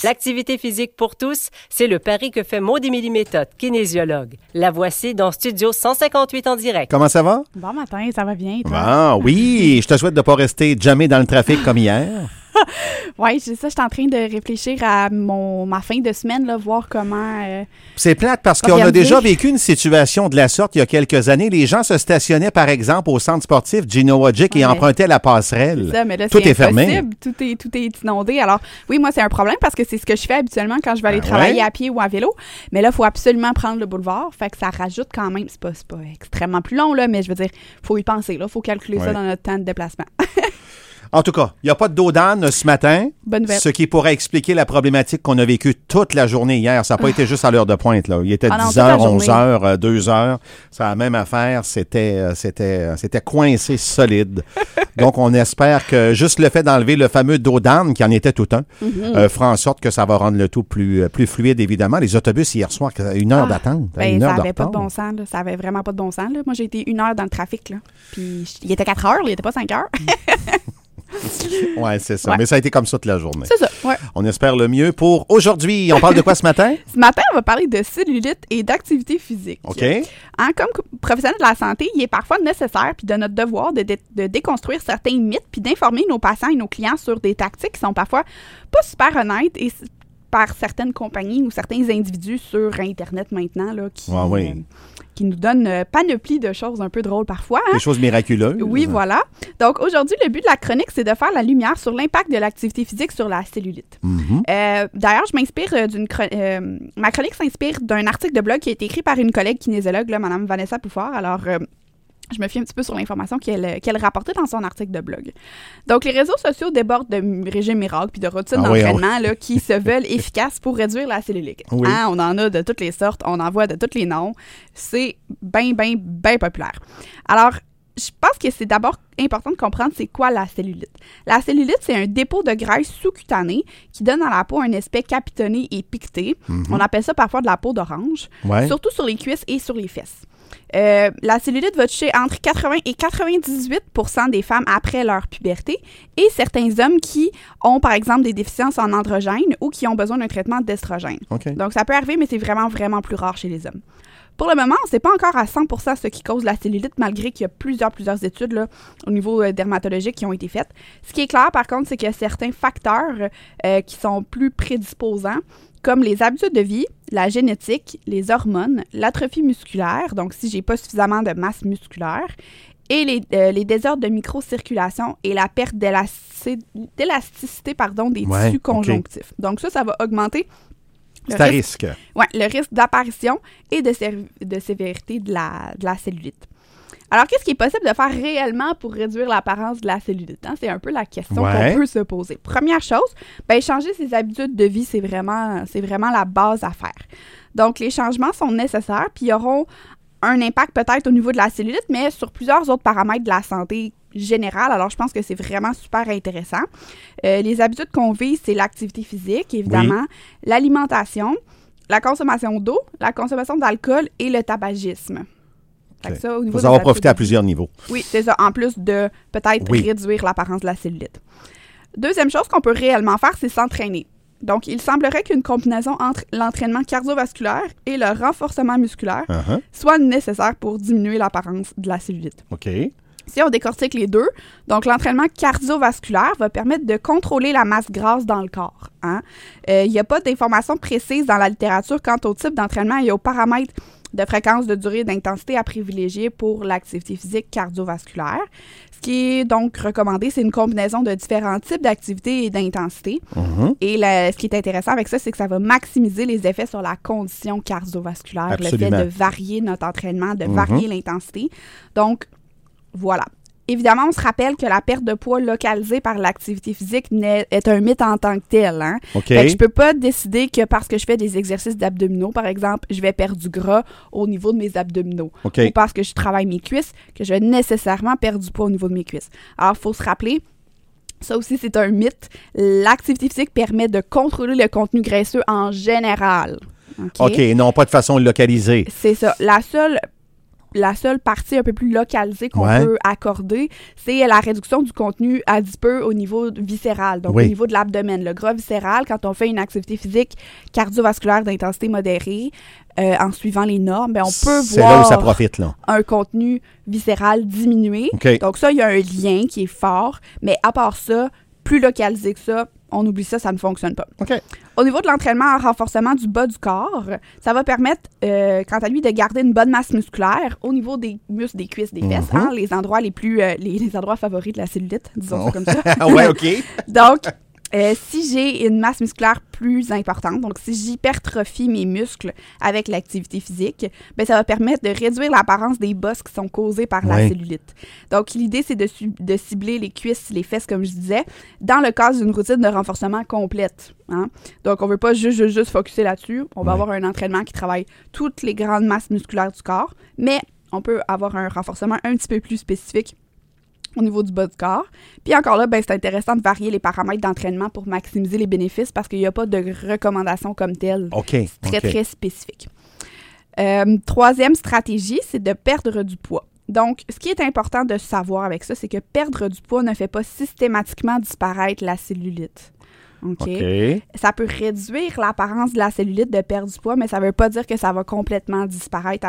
L'activité physique pour tous, c'est le pari que fait Maud-Émilie Méthode, kinésiologue. La voici dans Studio 158 en direct. Comment ça va? Bon matin, ça va bien, toi? Ah oui, je te souhaite de ne pas rester jamais dans le trafic comme hier. Oui, c'est ça, je suis en train de réfléchir à ma fin de semaine, là, voir comment... C'est plate parce qu'on a déjà vécu une situation de la sorte il y a quelques années. Les gens se stationnaient, par exemple, au centre sportif Gino Wadjick et empruntaient la passerelle. Ça, mais là, tout est fermé. Tout est inondé. Alors, oui, moi, c'est un problème parce que c'est ce que je fais habituellement quand je vais aller travailler à pied ou à vélo. Mais là, il faut absolument prendre le boulevard. Fait que ça rajoute quand même, c'est pas extrêmement plus long, là, mais je veux dire, il faut y penser. Il faut calculer ça dans notre temps de déplacement. En tout cas, il n'y a pas de dos d'âne ce matin, ce qui pourrait expliquer la problématique qu'on a vécue toute la journée hier. Ça n'a pas été juste à l'heure de pointe, là. Il était 10h, 11h, 2h. C'est la même affaire. C'était coincé solide. Donc, on espère que juste le fait d'enlever le fameux dos d'âne, qui en était tout un, fera en sorte que ça va rendre le tout plus fluide, évidemment. Les autobus, hier soir, 1 heure d'attente. Ça n'avait pas de bon sens. Là. Ça n'avait vraiment pas de bon sens. Là. Moi, j'ai été 1 heure dans le trafic. Là. Puis, il était 4 heures, il n'était pas 5 heures. Oui, c'est ça. Ouais. Mais ça a été comme ça toute la journée. C'est ça, oui. On espère le mieux pour aujourd'hui. On parle de quoi ce matin? Ce matin, on va parler de cellulite et d'activité physique. OK. Comme professionnel de la santé, il est parfois nécessaire puis de notre devoir de déconstruire certains mythes puis d'informer nos patients et nos clients sur des tactiques qui sont parfois pas super honnêtes et par certaines compagnies ou certains individus sur Internet maintenant là, qui nous donnent panoplie de choses un peu drôles parfois. Hein? Des choses miraculeuses. Oui, voilà. Donc, aujourd'hui, le but de la chronique, c'est de faire la lumière sur l'impact de l'activité physique sur la cellulite. Mm-hmm. D'ailleurs, je m'inspire ma chronique s'inspire d'un article de blog qui a été écrit par une collègue kinésiologue, là, Mme Vanessa Pouffard. Alors, je me fie un petit peu sur l'information qu'elle rapportait dans son article de blog. Donc, les réseaux sociaux débordent de régimes miracles puis de routines d'entraînement là, qui se veulent efficaces pour réduire la cellulite. Oui. Hein, on en a de toutes les sortes, on en voit de tous les noms. C'est bien populaire. Alors, je pense que c'est d'abord important de comprendre c'est quoi la cellulite. La cellulite, c'est un dépôt de graisse sous-cutanée qui donne à la peau un aspect capitonné et piqueté. Mm-hmm. On appelle ça parfois de la peau d'orange, surtout sur les cuisses et sur les fesses. La cellulite va toucher entre 80 et 98% des femmes après leur puberté et certains hommes qui ont, par exemple, des déficiences en androgènes ou qui ont besoin d'un traitement d'estrogène. Okay. Donc, ça peut arriver, mais c'est vraiment, vraiment plus rare chez les hommes. Pour le moment, on ne sait pas encore à 100% ce qui cause la cellulite, malgré qu'il y a plusieurs études là, au niveau dermatologique qui ont été faites. Ce qui est clair, par contre, c'est qu'il y a certains facteurs qui sont plus prédisposants, comme les habitudes de vie, la génétique, les hormones, l'atrophie musculaire, donc si j'ai pas suffisamment de masse musculaire, et les désordres de microcirculation et la perte d'élasticité des tissus conjonctifs. Okay. Donc ça va augmenter le risque. Oui, le risque d'apparition et de sévérité de la cellulite. Alors, qu'est-ce qui est possible de faire réellement pour réduire l'apparence de la cellulite? Hein? C'est un peu la question qu'on peut se poser. Première chose, changer ses habitudes de vie, c'est vraiment la base à faire. Donc, les changements sont nécessaires, puis ils auront un impact peut-être au niveau de la cellulite, mais sur plusieurs autres paramètres de la santé générale. Alors, je pense que c'est vraiment super intéressant. Les habitudes qu'on vise, c'est l'activité physique, évidemment, l'alimentation, la consommation d'eau, la consommation d'alcool et le tabagisme. Okay. Il faut savoir profiter à plusieurs niveaux. Oui, c'est ça. En plus de peut-être réduire l'apparence de la cellulite. Deuxième chose qu'on peut réellement faire, c'est s'entraîner. Donc, il semblerait qu'une combinaison entre l'entraînement cardiovasculaire et le renforcement musculaire soit nécessaire pour diminuer l'apparence de la cellulite. OK. Si on décortique les deux, donc l'entraînement cardiovasculaire va permettre de contrôler la masse grasse dans le corps. Il n'y a pas d'informations précises dans la littérature quant au type d'entraînement et aux paramètres de fréquence, de durée, d'intensité à privilégier pour l'activité physique cardiovasculaire. Ce qui est donc recommandé, c'est une combinaison de différents types d'activités et d'intensité. Et ce qui est intéressant avec ça, c'est que ça va maximiser les effets sur la condition cardiovasculaire, Absolument. Le fait de varier notre entraînement, de varier l'intensité. Donc, voilà. Évidemment, on se rappelle que la perte de poids localisée par l'activité physique est un mythe en tant que tel. Hein? Okay. Fait que je peux pas décider que parce que je fais des exercices d'abdominaux, par exemple, je vais perdre du gras au niveau de mes abdominaux. Okay. Ou parce que je travaille mes cuisses, que je vais nécessairement perdre du poids au niveau de mes cuisses. Alors, il faut se rappeler, ça aussi, c'est un mythe. L'activité physique permet de contrôler le contenu graisseux en général. OK, non pas de façon localisée. C'est ça. La seule la seule partie un peu plus localisée qu'on peut accorder, c'est la réduction du contenu adipeux au niveau viscéral, donc au niveau de l'abdomen. Le gras viscéral, quand on fait une activité physique cardiovasculaire d'intensité modérée, en suivant les normes, on peut voir là où ça profite, là. Un contenu viscéral diminué. Okay. Donc ça, il y a un lien qui est fort, mais à part ça, plus localisé que ça, on oublie ça ne fonctionne pas. Okay. Au niveau de l'entraînement en renforcement du bas du corps, ça va permettre, quant à lui, de garder une bonne masse musculaire au niveau des muscles des cuisses, des fesses, les endroits les plus, les endroits favoris de la cellulite, disons ça comme ça. Ouais, OK. Donc, si j'ai une masse musculaire plus importante, donc si j'hypertrophie mes muscles avec l'activité physique, ben ça va permettre de réduire l'apparence des bosses qui sont causées par la cellulite. Donc, l'idée, c'est de cibler les cuisses, les fesses, comme je disais, dans le cadre d'une routine de renforcement complète. Hein? Donc, on ne veut pas juste focusser là-dessus. On va avoir un entraînement qui travaille toutes les grandes masses musculaires du corps, mais on peut avoir un renforcement un petit peu plus spécifique au niveau du bas du corps. Puis encore là, c'est intéressant de varier les paramètres d'entraînement pour maximiser les bénéfices parce qu'il n'y a pas de recommandation comme telle. C'est très spécifique. Troisième stratégie, c'est de perdre du poids. Donc, ce qui est important de savoir avec ça, c'est que perdre du poids ne fait pas systématiquement disparaître la cellulite. Okay. Ça peut réduire l'apparence de la cellulite de perdre du poids, mais ça ne veut pas dire que ça va complètement disparaître à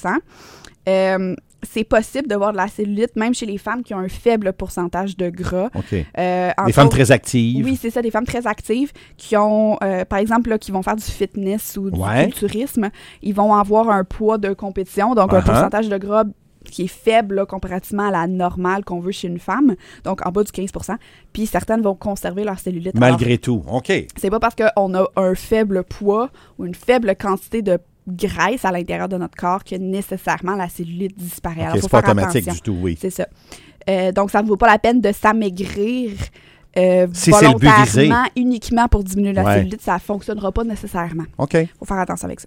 100%. C'est possible de voir de la cellulite, même chez les femmes qui ont un faible pourcentage de gras. Des femmes très actives. Oui, c'est ça, des femmes très actives qui ont, par exemple, là, qui vont faire du fitness ou du culturisme. Ils vont avoir un poids de compétition, donc un pourcentage de gras qui est faible là, comparativement à la normale qu'on veut chez une femme, donc en bas du 15%. Puis certaines vont conserver leur cellulite. Malgré tout, c'est pas parce qu'on a un faible poids ou une faible quantité de graisse à l'intérieur de notre corps que nécessairement la cellulite disparaît. Alors, c'est pas automatique du tout, oui. C'est ça. Donc, ça ne vaut pas la peine de s'amaigrir si c'est le but visé. Uniquement pour diminuer la cellulite. Ça ne fonctionnera pas nécessairement. Il faut faire attention avec ça.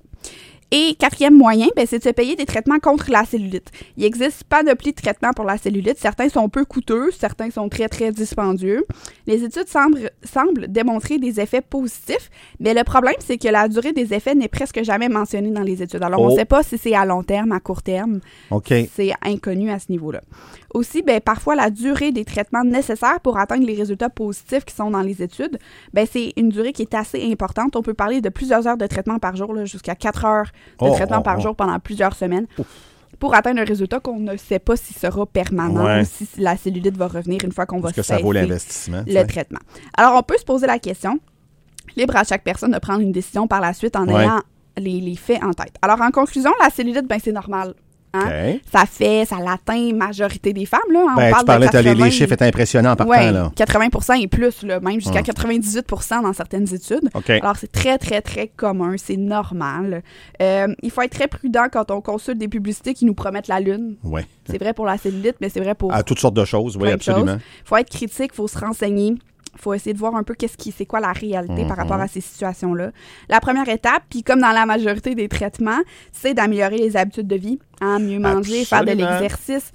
Et quatrième moyen, c'est de se payer des traitements contre la cellulite. Il existe une panoplie de traitements pour la cellulite. Certains sont peu coûteux, certains sont très, très dispendieux. Les études semblent démontrer des effets positifs, mais le problème, c'est que la durée des effets n'est presque jamais mentionnée dans les études. Alors, on ne sait pas si c'est à long terme, à court terme. C'est inconnu à ce niveau-là. Aussi, parfois, la durée des traitements nécessaires pour atteindre les résultats positifs qui sont dans les études, c'est une durée qui est assez importante. On peut parler de plusieurs heures de traitement par jour, là, jusqu'à 4 heures de traitement par jour pendant plusieurs semaines pour atteindre un résultat qu'on ne sait pas s'il sera permanent ou si la cellulite va revenir une fois qu'on va cesser ça vaut l'investissement, le traitement. Alors, on peut se poser la question, libre à chaque personne de prendre une décision par la suite en ayant les faits en tête. Alors, en conclusion, la cellulite, c'est normal. Hein? Ça l'atteint majorité des femmes. Là, on parle tu parlais, les chiffres étaient impressionnants en partant. Là. 80% et plus, là, même jusqu'à 98% dans certaines études. Alors, c'est très, très, très commun. C'est normal. Il faut être très prudent quand on consulte des publicités qui nous promettent la lune. C'est vrai pour la cellulite, mais c'est vrai pour toutes sortes de choses. Oui, absolument. Il faut être critique, il faut se renseigner. Il faut essayer de voir un peu c'est quoi la réalité par rapport à ces situations-là. La première étape, puis comme dans la majorité des traitements, c'est d'améliorer les habitudes de vie, mieux manger, faire de l'exercice,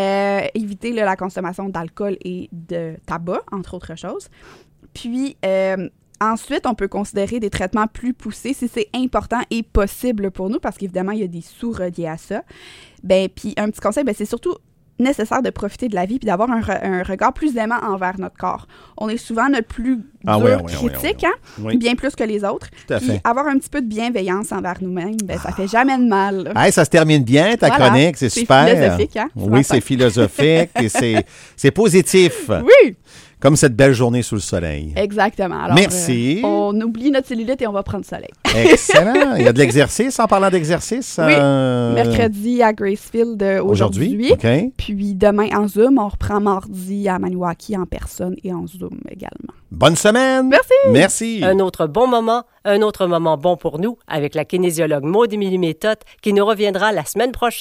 éviter la consommation d'alcool et de tabac, entre autres choses. Puis, ensuite, on peut considérer des traitements plus poussés si c'est important et possible pour nous, parce qu'évidemment, il y a des sous-reliés à ça. Puis, un petit conseil, c'est surtout nécessaire de profiter de la vie puis d'avoir un regard plus aimant envers notre corps. On est souvent notre plus dur critique, bien plus que les autres. Puis avoir un petit peu de bienveillance envers nous-mêmes, ça fait jamais de mal. Ça se termine bien, ta chronique, c'est super. C'est philosophique, Oui, c'est philosophique et c'est positif. Oui! Comme cette belle journée sous le soleil. Exactement. Alors, merci. On oublie notre cellulite et on va prendre le soleil. Excellent. Il y a de l'exercice, en parlant d'exercice. Oui. Mercredi à Gracefield aujourd'hui. Puis demain en Zoom. On reprend mardi à Maniwaki en personne et en Zoom également. Bonne semaine. Merci. Un autre bon moment bon pour nous avec la kinésiologue Maud-Émilie Méthode qui nous reviendra la semaine prochaine.